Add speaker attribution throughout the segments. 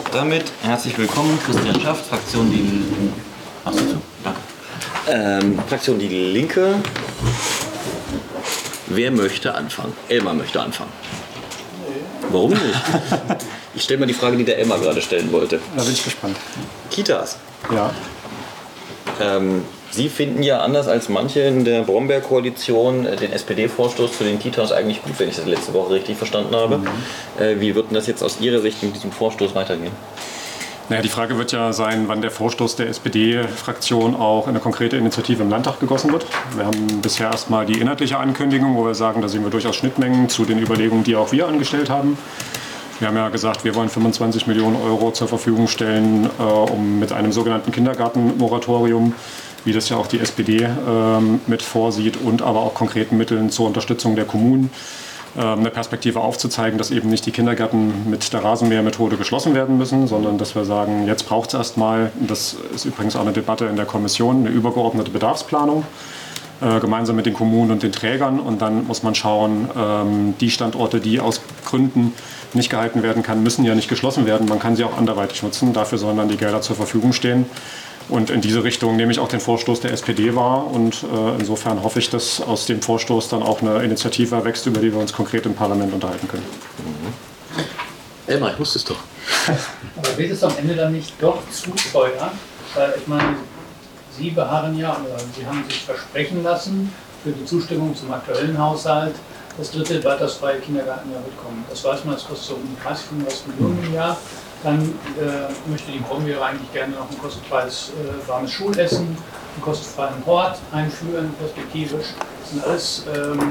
Speaker 1: Damit herzlich willkommen, Christian Schaft, Fraktion Die Danke. Fraktion Die Linke. Wer möchte anfangen? Elmar möchte anfangen. Warum nicht? Ich stelle mal die Frage, die der Elmar gerade stellen wollte.
Speaker 2: Da bin ich gespannt.
Speaker 1: Kitas.
Speaker 2: Ja.
Speaker 1: Sie finden ja anders als manche in der Brombeer-Koalition den SPD-Vorstoß zu den Kitas eigentlich gut, wenn ich das letzte Woche richtig verstanden habe. Wie wird denn das jetzt aus Ihrer Sicht mit diesem Vorstoß weitergehen?
Speaker 2: Naja, die Frage wird ja sein, wann der Vorstoß der SPD-Fraktion auch in eine konkrete Initiative im Landtag gegossen wird. Wir haben bisher erstmal die inhaltliche Ankündigung, wo wir sagen, da sehen wir durchaus Schnittmengen zu den Überlegungen, die auch wir angestellt haben. Wir haben ja gesagt, wir wollen 25 Millionen Euro zur Verfügung stellen, um mit einem sogenannten Kindergartenmoratorium, wie das ja auch die SPD mit vorsieht, und aber auch konkreten Mitteln zur Unterstützung der Kommunen, eine Perspektive aufzuzeigen, dass eben nicht die Kindergärten mit der Rasenmähermethode geschlossen werden müssen, sondern dass wir sagen, jetzt braucht es erstmal, das ist übrigens auch eine Debatte in der Kommission, eine übergeordnete Bedarfsplanung, gemeinsam mit den Kommunen und den Trägern, und dann muss man schauen, die Standorte, die aus Gründen nicht gehalten werden kann, müssen ja nicht geschlossen werden, man kann sie auch anderweitig nutzen, dafür sollen dann die Gelder zur Verfügung stehen. Und in diese Richtung nehme ich auch den Vorstoß der SPD wahr, und insofern hoffe ich, dass aus dem Vorstoß dann auch eine Initiative erwächst, über die wir uns konkret im Parlament unterhalten können.
Speaker 1: Elmar, ich wusste es doch.
Speaker 3: Aber wird es am Ende dann nicht doch zu teuer? Weil ich meine, Sie beharren ja, oder Sie haben sich versprechen lassen für die Zustimmung zum aktuellen Haushalt, das dritte beitragsfreie Kindergartenjahr wird kommen. Das weiß man, das kostet so um 30, 35 Millionen im Jahr. Dann möchte die Brombeere eigentlich gerne noch ein kostenfreies warmes Schulessen, einen kostenfreien Hort einführen, perspektivisch. Das sind alles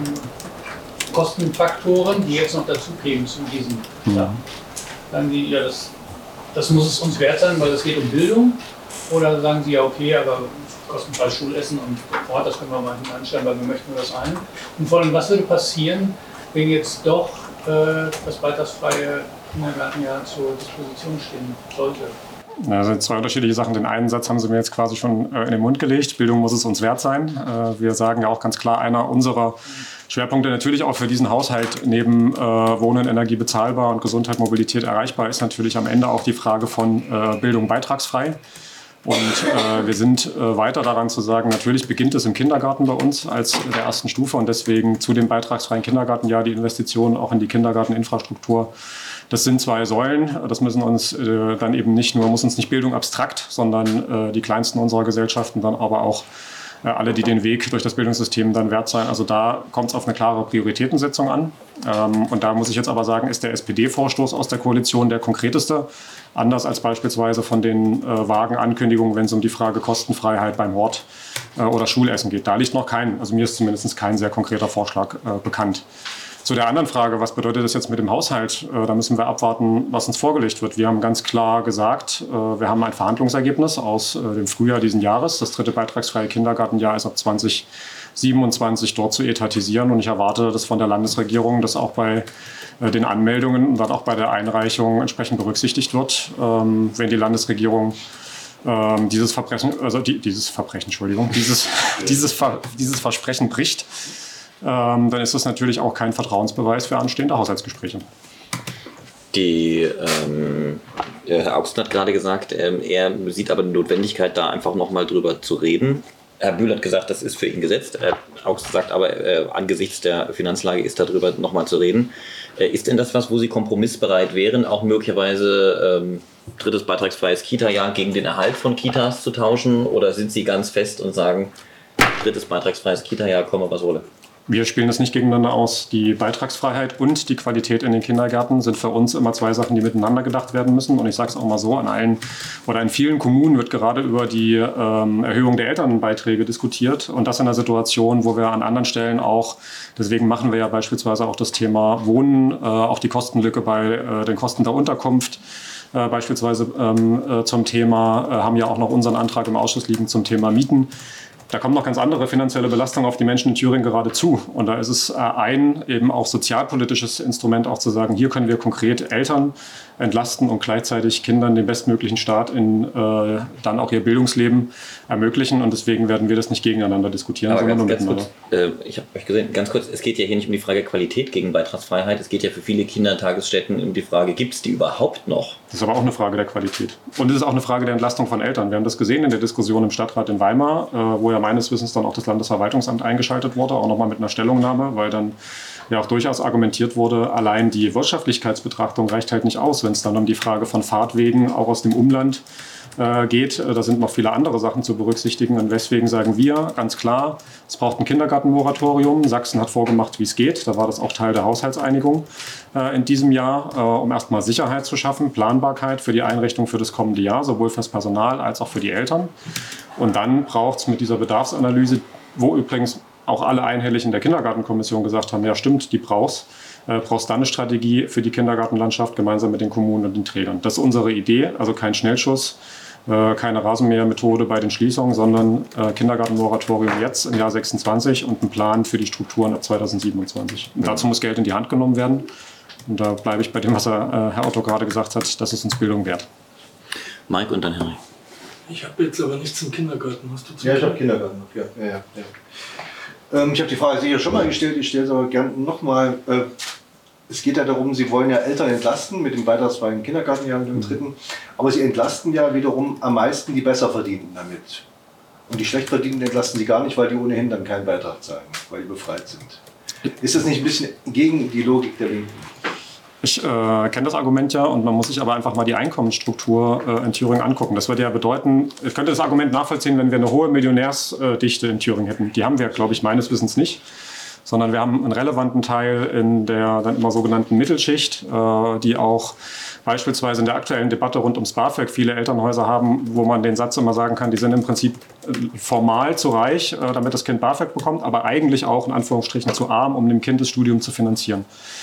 Speaker 3: Kostenfaktoren, die jetzt noch dazu kämen zu diesen Sachen. Sagen Sie, ja, das muss es uns wert sein, weil es geht um Bildung? Oder sagen Sie, ja, okay, aber kostenfreies Schulessen und Hort, das können wir mal hinten anstellen, weil wir möchten nur das ein. Und vor allem, was würde passieren, wenn jetzt doch das beitragsfreie Kindergartenjahr zur Disposition stehen sollte?
Speaker 2: Das sind zwei unterschiedliche Sachen. Den einen Satz haben Sie mir jetzt quasi schon in den Mund gelegt. Bildung muss es uns wert sein. Wir sagen ja auch ganz klar, einer unserer Schwerpunkte natürlich auch für diesen Haushalt neben Wohnen, Energie bezahlbar und Gesundheit, Mobilität erreichbar ist natürlich am Ende auch die Frage von Bildung beitragsfrei. Und wir sind weiter daran zu sagen, natürlich beginnt es im Kindergarten bei uns als der ersten Stufe, und deswegen zu dem beitragsfreien Kindergartenjahr die Investitionen auch in die Kindergarteninfrastruktur. Das sind zwei Säulen. Das müssen uns dann eben nicht nur, muss uns nicht Bildung abstrakt, sondern die Kleinsten unserer Gesellschaften dann aber auch alle, die den Weg durch das Bildungssystem dann wert sein. Also da kommt es auf eine klare Prioritätensetzung an. Und da muss ich jetzt aber sagen, ist der SPD-Vorstoß aus der Koalition der konkreteste. Anders als beispielsweise von den vagen Ankündigungen, wenn es um die Frage Kostenfreiheit beim Hort oder Schulessen geht. Da liegt noch kein, also mir ist zumindest kein sehr konkreter Vorschlag bekannt. Zu der anderen Frage, was bedeutet das jetzt mit dem Haushalt? Da müssen wir abwarten, was uns vorgelegt wird. Wir haben ganz klar gesagt, wir haben ein Verhandlungsergebnis aus dem Frühjahr diesen Jahres. Das dritte beitragsfreie Kindergartenjahr ist ab 2027 dort zu etatisieren. Und ich erwarte, dass von der Landesregierung das auch bei den Anmeldungen und dann auch bei der Einreichung entsprechend berücksichtigt wird. Wenn die Landesregierung dieses Versprechen bricht, dann ist das natürlich auch kein Vertrauensbeweis für anstehende Haushaltsgespräche.
Speaker 1: Herr Augsten hat gerade gesagt, er sieht aber die Notwendigkeit, da einfach nochmal drüber zu reden. Herr Bühl hat gesagt, das ist für ihn gesetzt. Herr Augsten sagt aber, angesichts der Finanzlage ist darüber nochmal zu reden. Ist denn das was, wo Sie kompromissbereit wären, auch möglicherweise drittes beitragsfreies Kita-Jahr gegen den Erhalt von Kitas zu tauschen? Oder sind Sie ganz fest und sagen, drittes beitragsfreies Kita-Jahr, komme was wolle?
Speaker 2: Wir spielen das nicht gegeneinander aus. Die Beitragsfreiheit und die Qualität in den Kindergärten sind für uns immer zwei Sachen, die miteinander gedacht werden müssen. Und ich sage es auch mal so, in vielen Kommunen wird gerade über die Erhöhung der Elternbeiträge diskutiert. Und das in einer Situation, wo wir an anderen Stellen auch, deswegen machen wir ja beispielsweise auch das Thema Wohnen, auch die Kostenlücke bei den Kosten der Unterkunft beispielsweise zum Thema, haben ja auch noch unseren Antrag im Ausschuss liegen zum Thema Mieten. Da kommen noch ganz andere finanzielle Belastungen auf die Menschen in Thüringen gerade zu. Und da ist es eben auch sozialpolitisches Instrument, auch zu sagen, hier können wir konkret Eltern entlasten und gleichzeitig Kindern den bestmöglichen Start in dann auch ihr Bildungsleben ermöglichen. Und deswegen werden wir das nicht gegeneinander diskutieren,
Speaker 1: aber
Speaker 2: sondern nur
Speaker 1: ganz
Speaker 2: miteinander.
Speaker 1: Kurz, ich habe euch gesehen, ganz kurz, es geht ja hier nicht um die Frage Qualität gegen Beitragsfreiheit. Es geht ja für viele Kindertagesstätten um die Frage, gibt es die überhaupt noch?
Speaker 2: Das ist aber auch eine Frage der Qualität. Und es ist auch eine Frage der Entlastung von Eltern. Wir haben das gesehen in der Diskussion im Stadtrat in Weimar, wo ja meines Wissens dann auch das Landesverwaltungsamt eingeschaltet wurde, auch nochmal mit einer Stellungnahme, weil dann ja auch durchaus argumentiert wurde, allein die Wirtschaftlichkeitsbetrachtung reicht halt nicht aus, wenn es dann um die Frage von Fahrtwegen auch aus dem Umland geht. Da sind noch viele andere Sachen zu berücksichtigen. Und deswegen sagen wir ganz klar, es braucht ein Kindergartenmoratorium. Sachsen hat vorgemacht, wie es geht. Da war das auch Teil der Haushaltseinigung in diesem Jahr, um erstmal Sicherheit zu schaffen, Planbarkeit für die Einrichtung für das kommende Jahr, sowohl fürs Personal als auch für die Eltern. Und dann braucht es mit dieser Bedarfsanalyse, wo übrigens auch alle einhellig in der Kindergartenkommission gesagt haben, ja stimmt, die brauchst dann eine Strategie für die Kindergartenlandschaft gemeinsam mit den Kommunen und den Trägern. Das ist unsere Idee, also kein Schnellschuss, keine Rasenmähermethode bei den Schließungen, sondern Kindergartenmoratorium jetzt im Jahr 26 und ein Plan für die Strukturen ab 2027. Und dazu muss Geld in die Hand genommen werden. Und da bleibe ich bei dem, was Herr Otto gerade gesagt hat, das ist uns Bildung wert.
Speaker 1: Mike und dann Henry.
Speaker 4: Ich habe jetzt aber nichts zum Kindergarten. Hast du zum
Speaker 5: Ja, ich habe Kindergarten noch. Ja. Ich habe die Frage sicher schon mal gestellt, ich stelle es aber gerne nochmal. Es geht ja darum, Sie wollen ja Eltern entlasten mit dem beitragsfreien Kindergartenjahr und dem dritten, aber Sie entlasten ja wiederum am meisten die Besserverdienenden damit. Und die Schlechtverdienenden entlasten Sie gar nicht, weil die ohnehin dann keinen Beitrag zahlen, weil die befreit sind. Ist das nicht ein bisschen gegen die Logik der Linken?
Speaker 2: Ich kenne das Argument ja und man muss sich aber einfach mal die Einkommensstruktur in Thüringen angucken. Das würde ja bedeuten, ich könnte das Argument nachvollziehen, wenn wir eine hohe Millionärsdichte in Thüringen hätten. Die haben wir, glaube ich, meines Wissens nicht. Sondern wir haben einen relevanten Teil in der dann immer sogenannten Mittelschicht, die auch beispielsweise in der aktuellen Debatte rund ums BAföG viele Elternhäuser haben, wo man den Satz immer sagen kann, die sind im Prinzip formal zu reich, damit das Kind BAföG bekommt, aber eigentlich auch in Anführungsstrichen zu arm, um dem Kind das Studium zu finanzieren.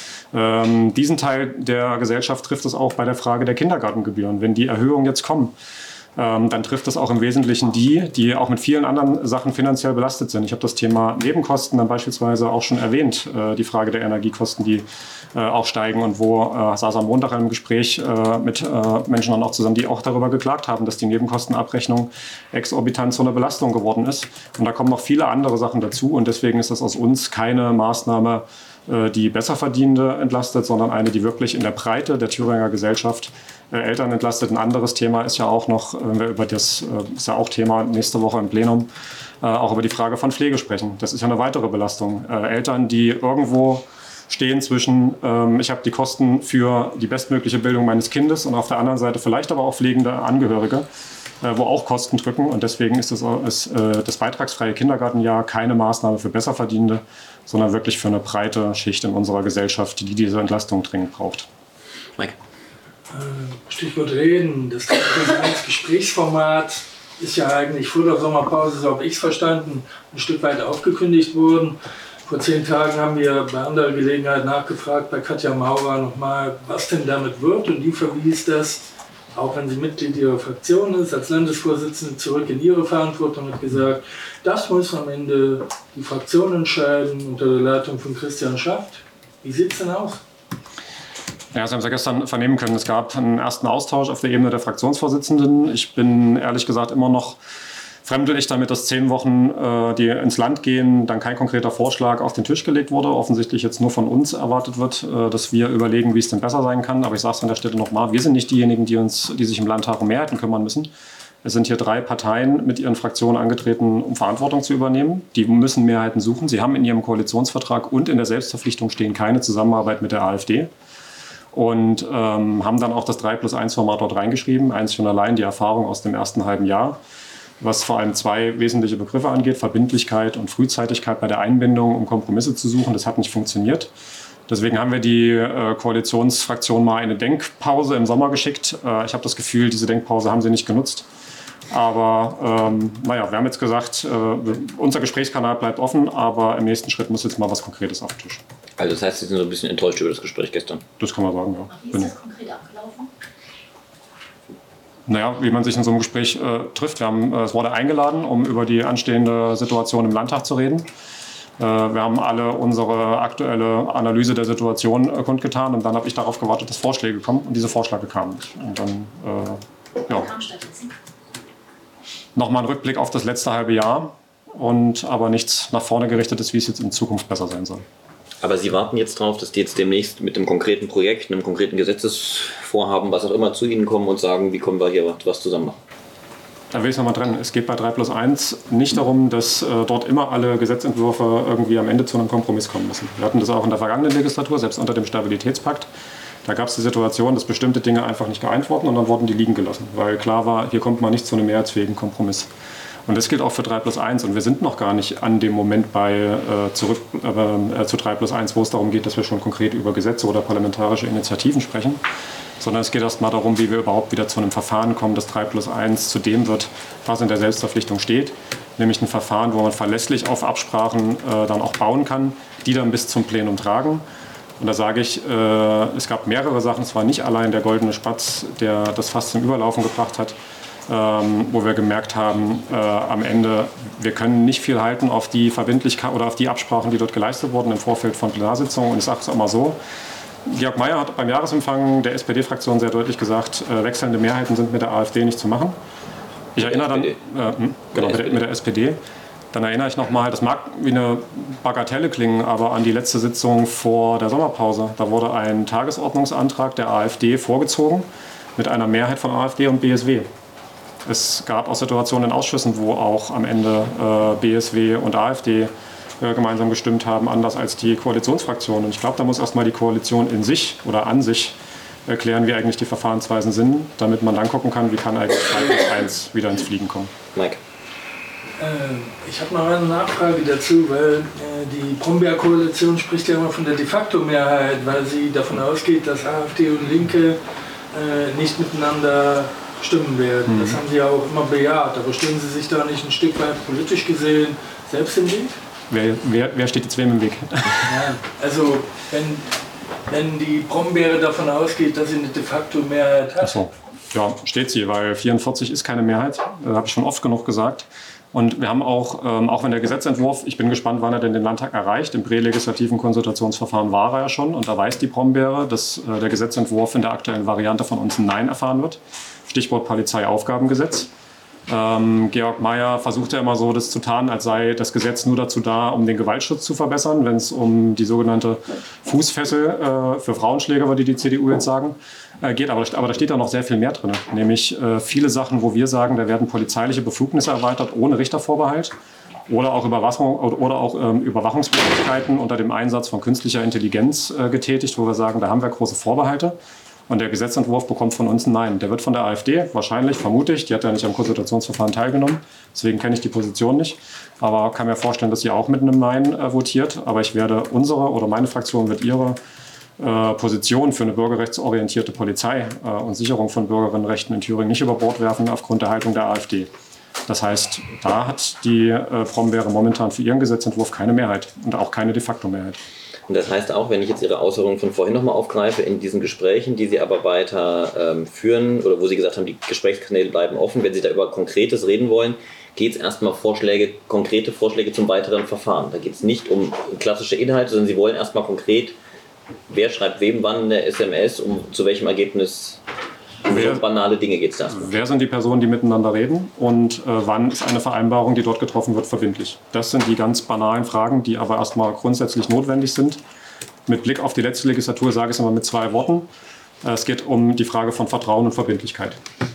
Speaker 2: Diesen Teil der Gesellschaft trifft es auch bei der Frage der Kindergartengebühren. Wenn die Erhöhungen jetzt kommen, dann trifft es auch im Wesentlichen die auch mit vielen anderen Sachen finanziell belastet sind. Ich habe das Thema Nebenkosten dann beispielsweise auch schon erwähnt, die Frage der Energiekosten, die auch steigen und wo saß am Montag in einem Gespräch mit Menschen dann auch zusammen, die auch darüber geklagt haben, dass die Nebenkostenabrechnung exorbitant zu einer Belastung geworden ist. Und da kommen noch viele andere Sachen dazu und deswegen ist das aus uns keine Maßnahme, die Besserverdienende entlastet, sondern eine, die wirklich in der Breite der Thüringer Gesellschaft Eltern entlastet. Ein anderes Thema ist ja auch noch, wenn wir über das, ist ja auch Thema nächste Woche im Plenum, auch über die Frage von Pflege sprechen. Das ist ja eine weitere Belastung. Eltern, die irgendwo stehen zwischen, ich habe die Kosten für die bestmögliche Bildung meines Kindes und auf der anderen Seite vielleicht aber auch pflegende Angehörige, wo auch Kosten drücken. Und deswegen ist das beitragsfreie Kindergartenjahr keine Maßnahme für Besserverdienende, sondern wirklich für eine breite Schicht in unserer Gesellschaft, die diese Entlastung dringend braucht.
Speaker 1: Mike?
Speaker 4: Stichwort Reden. Das Gesprächsformat ist ja eigentlich vor der Sommerpause, so habe ich es verstanden, ein Stück weit aufgekündigt worden. Vor 10 Tagen haben wir bei anderer Gelegenheit nachgefragt bei Katja Maurer nochmal, was denn damit wird. Und die verwies das, auch wenn sie Mitglied ihrer Fraktion ist, als Landesvorsitzende zurück in ihre Verantwortung und hat gesagt, das muss am Ende die Fraktion entscheiden unter der Leitung von Christian Schaft. Wie sieht es denn aus?
Speaker 2: Ja, Sie haben es ja gestern vernehmen können, es gab einen ersten Austausch auf der Ebene der Fraktionsvorsitzenden. Ich bin ehrlich gesagt immer noch fremdelig damit, dass 10 Wochen, die ins Land gehen, dann kein konkreter Vorschlag auf den Tisch gelegt wurde. Offensichtlich jetzt nur von uns erwartet wird, dass wir überlegen, wie es denn besser sein kann. Aber ich sage es an der Stelle nochmal, wir sind nicht diejenigen, die sich im Landtag um Mehrheiten kümmern müssen. Es sind hier 3 Parteien mit ihren Fraktionen angetreten, um Verantwortung zu übernehmen. Die müssen Mehrheiten suchen. Sie haben in ihrem Koalitionsvertrag und in der Selbstverpflichtung stehen keine Zusammenarbeit mit der AfD. Und haben dann auch das 3+1-Format dort reingeschrieben. Eins schon allein die Erfahrung aus dem ersten halben Jahr, was vor allem 2 wesentliche Begriffe angeht, Verbindlichkeit und Frühzeitigkeit bei der Einbindung, um Kompromisse zu suchen. Das hat nicht funktioniert. Deswegen haben wir die Koalitionsfraktion mal eine Denkpause im Sommer geschickt. Ich habe das Gefühl, diese Denkpause haben sie nicht genutzt. Aber wir haben jetzt gesagt, unser Gesprächskanal bleibt offen, aber im nächsten Schritt muss jetzt mal was Konkretes auf den Tisch.
Speaker 1: Also das heißt, Sie sind so ein bisschen enttäuscht über das Gespräch gestern?
Speaker 2: Das kann man sagen, ja.
Speaker 6: Wie ist das konkret abgelaufen?
Speaker 2: Naja, wie man sich in so einem Gespräch trifft. Es wurde eingeladen, um über die anstehende Situation im Landtag zu reden. Wir haben alle unsere aktuelle Analyse der Situation kundgetan und dann habe ich darauf gewartet, dass Vorschläge kommen und diese Vorschläge kamen nicht. Und dann, ja. Nochmal ein Rückblick auf das letzte halbe Jahr und aber nichts nach vorne gerichtetes, wie es jetzt in Zukunft besser sein soll.
Speaker 1: Aber Sie warten jetzt darauf, dass die jetzt demnächst mit einem konkreten Projekt, einem konkreten Gesetzesvorhaben, was auch immer, zu Ihnen kommen und sagen, wie können wir hier was zusammen machen?
Speaker 2: Da will ich es nochmal trennen. Es geht bei 3+1 nicht darum, dass dort immer alle Gesetzentwürfe irgendwie am Ende zu einem Kompromiss kommen müssen. Wir hatten das auch in der vergangenen Legislatur, selbst unter dem Stabilitätspakt. Da gab es die Situation, dass bestimmte Dinge einfach nicht geeint wurden und dann wurden die liegen gelassen, weil klar war, hier kommt man nicht zu einem mehrheitsfähigen Kompromiss. Und das gilt auch für 3+1 und wir sind noch gar nicht an dem Moment zu 3+1, wo es darum geht, dass wir schon konkret über Gesetze oder parlamentarische Initiativen sprechen, sondern es geht erst mal darum, wie wir überhaupt wieder zu einem Verfahren kommen, das 3+1 zu dem wird, was in der Selbstverpflichtung steht, nämlich ein Verfahren, wo man verlässlich auf Absprachen dann auch bauen kann, die dann bis zum Plenum tragen. Und da sage ich, es gab mehrere Sachen, es war nicht allein der goldene Spatz, der das fast zum Überlaufen gebracht hat, wo wir gemerkt haben, am Ende, wir können nicht viel halten auf die Verbindlichkeit oder auf die Absprachen, die dort geleistet wurden im Vorfeld von Plenarsitzungen. Und ich sage es auch mal so, Georg Mayer hat beim Jahresempfang der SPD-Fraktion sehr deutlich gesagt, wechselnde Mehrheiten sind mit der AfD nicht zu machen. Ich erinnere dann, mit der SPD. Dann erinnere ich nochmal, das mag wie eine Bagatelle klingen, aber an die letzte Sitzung vor der Sommerpause. Da wurde ein Tagesordnungsantrag der AfD vorgezogen mit einer Mehrheit von AfD und BSW. Es gab auch Situationen in Ausschüssen, wo auch am Ende BSW und AfD gemeinsam gestimmt haben, anders als die Koalitionsfraktionen. Und ich glaube, da muss erstmal die Koalition in sich oder an sich erklären, wie eigentlich die Verfahrensweisen sind, damit man dann gucken kann, wie kann eigentlich 3+1 wieder ins Fliegen kommen.
Speaker 1: Mike.
Speaker 4: Ich habe noch eine Nachfrage dazu, weil die Brombeer-Koalition spricht ja immer von der de facto Mehrheit, weil sie davon ausgeht, dass AfD und Linke nicht miteinander stimmen werden. Das haben sie ja auch immer bejaht. Aber stehen Sie sich da nicht ein Stück weit politisch gesehen selbst im Weg?
Speaker 2: Wer steht jetzt wem im Weg?
Speaker 4: Ja, also wenn die Brombeere davon ausgeht, dass sie eine de facto Mehrheit hat.
Speaker 2: Ach so. Ja, steht sie, weil 44 ist keine Mehrheit. Das habe ich schon oft genug gesagt. Und wir haben auch wenn der Gesetzentwurf, ich bin gespannt, wann er denn den Landtag erreicht, im prälegislativen Konsultationsverfahren war er ja schon. Und da weiß die Brombeere, dass der Gesetzentwurf in der aktuellen Variante von uns ein Nein erfahren wird. Stichwort Polizeiaufgabengesetz. Georg Mayer versucht ja immer so, das zu tarnen, als sei das Gesetz nur dazu da, um den Gewaltschutz zu verbessern, wenn es um die sogenannte Fußfessel für Frauenschläger, würde die CDU jetzt sagen, geht. Aber da steht ja noch sehr viel mehr drin. Nämlich viele Sachen, wo wir sagen, da werden polizeiliche Befugnisse erweitert ohne Richtervorbehalt oder auch Überwachungsmöglichkeiten unter dem Einsatz von künstlicher Intelligenz getätigt, wo wir sagen, da haben wir große Vorbehalte. Und der Gesetzentwurf bekommt von uns ein Nein. Der wird von der AfD, wahrscheinlich, vermute ich, die hat ja nicht am Konsultationsverfahren teilgenommen, deswegen kenne ich die Position nicht, aber kann mir vorstellen, dass sie auch mit einem Nein votiert. Aber ich werde meine Fraktion wird ihre Position für eine bürgerrechtsorientierte Polizei und Sicherung von Bürgerinnenrechten in Thüringen nicht über Bord werfen aufgrund der Haltung der AfD. Das heißt, da hat die Brombeere momentan für ihren Gesetzentwurf keine Mehrheit und auch keine de facto Mehrheit.
Speaker 1: Und das heißt auch, wenn ich jetzt Ihre Ausführungen von vorhin nochmal aufgreife, in diesen Gesprächen, die Sie aber weiter führen oder wo Sie gesagt haben, die Gesprächskanäle bleiben offen, wenn Sie da über Konkretes reden wollen, geht es erstmal konkrete Vorschläge zum weiteren Verfahren. Da geht es nicht um klassische Inhalte, sondern Sie wollen erstmal konkret, wer schreibt wem wann eine SMS, zu welchem Ergebnis. Banale Dinge geht es da.
Speaker 2: Wer sind die Personen, die miteinander reden und wann ist eine Vereinbarung, die dort getroffen wird, verbindlich? Das sind die ganz banalen Fragen, die aber erstmal grundsätzlich notwendig sind. Mit Blick auf die letzte Legislatur sage ich es immer mit 2 Worten. Es geht um die Frage von Vertrauen und Verbindlichkeit.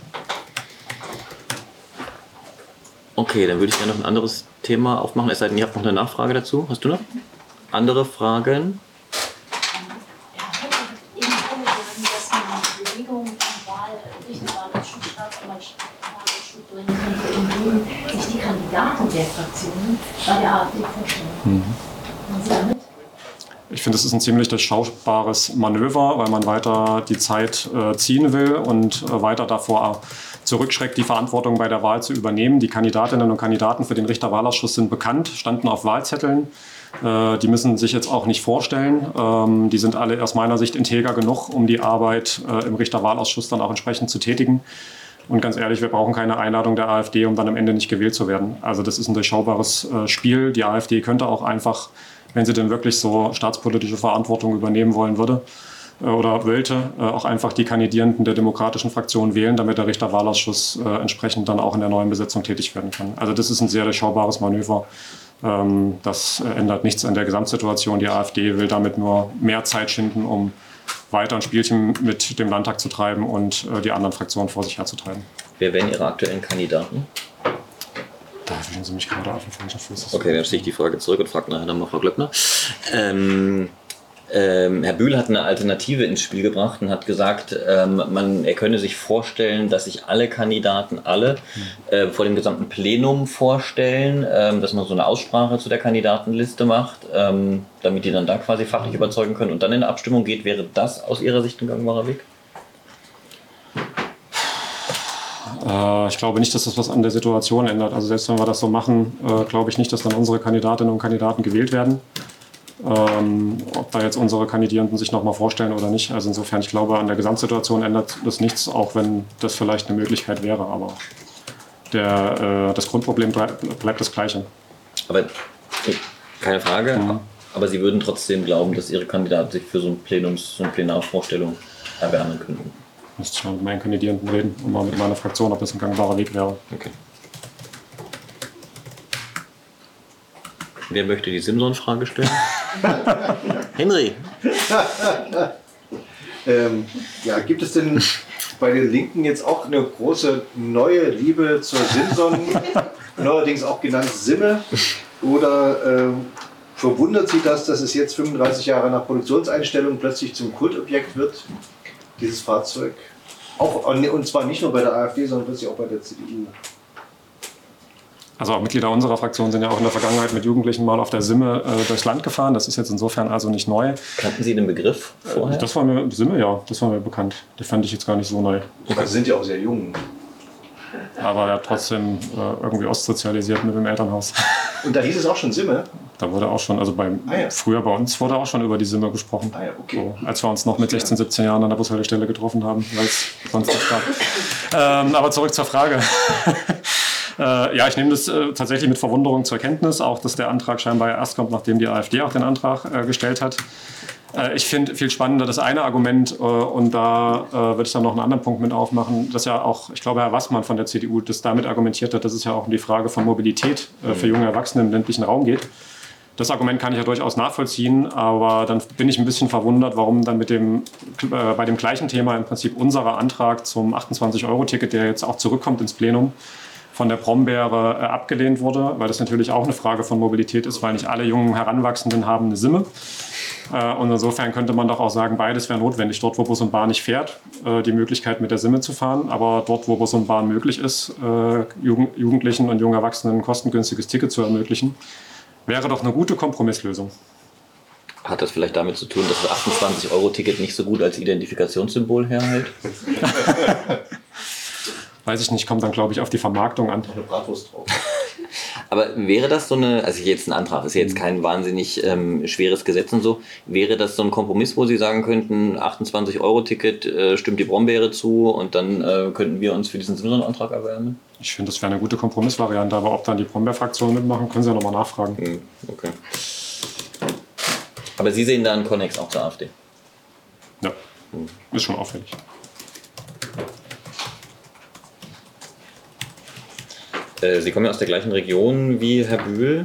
Speaker 1: Okay, dann würde ich gerne noch ein anderes Thema aufmachen, es sei denn, ihr habt noch eine Nachfrage dazu. Hast du noch andere Fragen?
Speaker 6: Sich die Kandidaten der Fraktionen bei der AfD vorstellen. Und Sie damit?
Speaker 2: Ich finde, es ist ein ziemlich durchschaubares Manöver, weil man weiter die Zeit ziehen will und weiter davor zurückschreckt, die Verantwortung bei der Wahl zu übernehmen. Die Kandidatinnen und Kandidaten für den Richterwahlausschuss sind bekannt, standen auf Wahlzetteln. Die müssen sich jetzt auch nicht vorstellen. Die sind alle aus meiner Sicht integer genug, um die Arbeit im Richterwahlausschuss dann auch entsprechend zu tätigen. Und ganz ehrlich, wir brauchen keine Einladung der AfD, um dann am Ende nicht gewählt zu werden. Also das ist ein durchschaubares Spiel. Die AfD könnte auch einfach, wenn sie denn wirklich so staatspolitische Verantwortung übernehmen wollen würde oder wollte, auch einfach die Kandidierenden der demokratischen Fraktion wählen, damit der Richterwahlausschuss entsprechend dann auch in der neuen Besetzung tätig werden kann. Also das ist ein sehr durchschaubares Manöver. Das ändert nichts an der Gesamtsituation. Die AfD will damit nur mehr Zeit schinden, um weiter ein Spielchen mit dem Landtag zu treiben und die anderen Fraktionen vor sich herzutreiben.
Speaker 1: Wer wären Ihre aktuellen Kandidaten?
Speaker 2: Da erwischen Sie mich gerade auf den falschen Fuß.
Speaker 1: Okay, dann stelle ich die Frage zurück und frage nachher nochmal Frau Glöckner. Herr Bühl hat eine Alternative ins Spiel gebracht und hat gesagt, er könne sich vorstellen, dass sich alle Kandidaten vor dem gesamten Plenum vorstellen, dass man so eine Aussprache zu der Kandidatenliste macht, damit die dann da quasi fachlich überzeugen können und dann in eine Abstimmung geht. Wäre das aus Ihrer Sicht ein gangbarer Weg?
Speaker 2: Ich glaube nicht, dass das was an der Situation ändert. Also selbst wenn wir das so machen, glaube ich nicht, dass dann unsere Kandidatinnen und Kandidaten gewählt werden. Ob da jetzt unsere Kandidierenden sich nochmal vorstellen oder nicht. Also insofern, ich glaube, an der Gesamtsituation ändert das nichts, auch wenn das vielleicht eine Möglichkeit wäre. Aber das Grundproblem bleibt das gleiche.
Speaker 1: Aber keine Frage, aber Sie würden trotzdem glauben, dass Ihre Kandidaten sich für so eine Plenarvorstellung erwärmen könnten?
Speaker 2: Müsste ich mal mit meinen Kandidierenden reden und mal mit meiner Fraktion, ob das ein gangbarer Weg wäre.
Speaker 1: Okay. Wer möchte die Simson-Frage stellen? Henry.
Speaker 5: Gibt es denn bei den Linken jetzt auch eine große neue Liebe zur Simson, neuerdings auch genannt Simme? Oder verwundert Sie das, dass es jetzt 35 Jahre nach Produktionseinstellung plötzlich zum Kultobjekt wird, dieses Fahrzeug? Und zwar nicht nur bei der AfD, sondern plötzlich auch bei der CDU.
Speaker 2: Also auch Mitglieder unserer Fraktion sind ja auch in der Vergangenheit mit Jugendlichen mal auf der Simme durchs Land gefahren. Das ist jetzt insofern also nicht neu.
Speaker 1: Kannten Sie den Begriff vorher?
Speaker 2: Das war mir, Simme, ja, das war mir bekannt. Den fand ich jetzt gar nicht so neu.
Speaker 5: Okay. Sie sind ja auch sehr jung.
Speaker 2: Aber er hat trotzdem irgendwie ostsozialisiert mit dem Elternhaus.
Speaker 5: Und da hieß es auch schon Simme?
Speaker 2: Da wurde auch schon, also früher bei uns wurde auch schon über die Simme gesprochen.
Speaker 5: Okay.
Speaker 2: So, als wir uns noch mit 16, 17 Jahren an der Bushaltestelle getroffen haben, weil es sonst nicht gab. Aber zurück zur Frage. Ich nehme das tatsächlich mit Verwunderung zur Kenntnis, auch dass der Antrag scheinbar erst kommt, nachdem die AfD auch den Antrag gestellt hat. Ich finde viel spannender das eine Argument, und da würde ich dann noch einen anderen Punkt mit aufmachen, dass ja auch, ich glaube, Herr Wassmann von der CDU das damit argumentiert hat, dass es ja auch um die Frage von Mobilität für junge Erwachsene im ländlichen Raum geht. Das Argument kann ich ja durchaus nachvollziehen, aber dann bin ich ein bisschen verwundert, warum dann bei dem gleichen Thema im Prinzip unser Antrag zum 28-Euro-Ticket, der jetzt auch zurückkommt ins Plenum, von der Brombeere abgelehnt wurde, weil das natürlich auch eine Frage von Mobilität ist, weil nicht alle jungen Heranwachsenden haben eine Simme. Und insofern könnte man doch auch sagen, beides wäre notwendig. Dort, wo Bus und Bahn nicht fährt, die Möglichkeit mit der Simme zu fahren, aber dort, wo Bus und Bahn möglich ist, Jugendlichen und jungen Erwachsenen ein kostengünstiges Ticket zu ermöglichen, wäre doch eine gute Kompromisslösung.
Speaker 1: Hat das vielleicht damit zu tun, dass das 28-Euro-Ticket nicht so gut als Identifikationssymbol herhält?
Speaker 2: Weiß ich nicht, kommt dann, glaube ich, auf die Vermarktung an.
Speaker 5: Eine Bratwurst drauf.
Speaker 1: Aber wäre das so also jetzt ein Antrag, ist ja jetzt kein wahnsinnig schweres Gesetz und so, wäre das so ein Kompromiss, wo Sie sagen könnten, 28-Euro-Ticket, stimmt die Brombeere zu und dann könnten wir uns für diesen Simson-Antrag erwärmen?
Speaker 2: Ich finde, das wäre eine gute Kompromissvariante, aber ob dann die Brombeer-Fraktion mitmachen, können Sie ja nochmal nachfragen.
Speaker 1: Okay. Aber Sie sehen da einen Konnex auch zur AfD?
Speaker 2: Ja, ist schon auffällig.
Speaker 1: Sie kommen ja aus der gleichen Region wie Herr Bühl,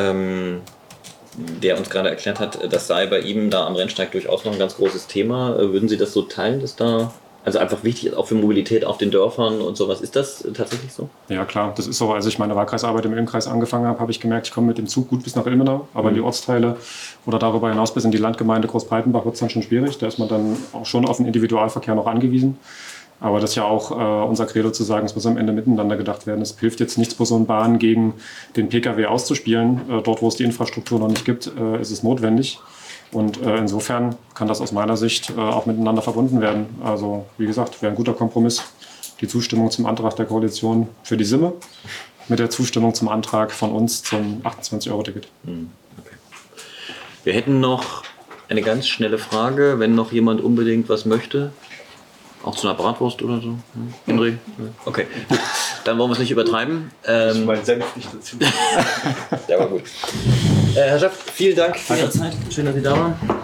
Speaker 1: der uns gerade erklärt hat, das sei bei ihm da am Rennsteig durchaus noch ein ganz großes Thema. Würden Sie das so teilen, dass da also einfach wichtig ist, auch für Mobilität auf den Dörfern und sowas? Ist das tatsächlich so? Ja
Speaker 2: klar, das ist so. Als ich meine Wahlkreisarbeit im Ilmkreis angefangen habe, habe ich gemerkt, ich komme mit dem Zug gut bis nach Ilmenau, aber in die Ortsteile oder darüber hinaus bis in die Landgemeinde Großbreitenbach wird es dann schon schwierig. Da ist man dann auch schon auf den Individualverkehr noch angewiesen. Aber das ist ja auch unser Credo zu sagen, es muss am Ende miteinander gedacht werden. Es hilft jetzt nichts, Bus und Bahn gegen den Pkw auszuspielen. Dort, wo es die Infrastruktur noch nicht gibt, ist es notwendig. Und insofern kann das aus meiner Sicht auch miteinander verbunden werden. Also wie gesagt, wäre ein guter Kompromiss. Die Zustimmung zum Antrag der Koalition für die Simme mit der Zustimmung zum Antrag von uns zum 28-Euro-Ticket.
Speaker 1: Okay. Wir hätten noch eine ganz schnelle Frage, wenn noch jemand unbedingt was möchte. Auch zu einer Bratwurst oder so? Henry? Okay, gut. Dann wollen wir es nicht übertreiben.
Speaker 5: Ich mein Senf nicht dazu.
Speaker 1: Ja, aber gut. Herr Schaff, vielen Dank für Ihre Zeit. Schön, dass Sie da waren.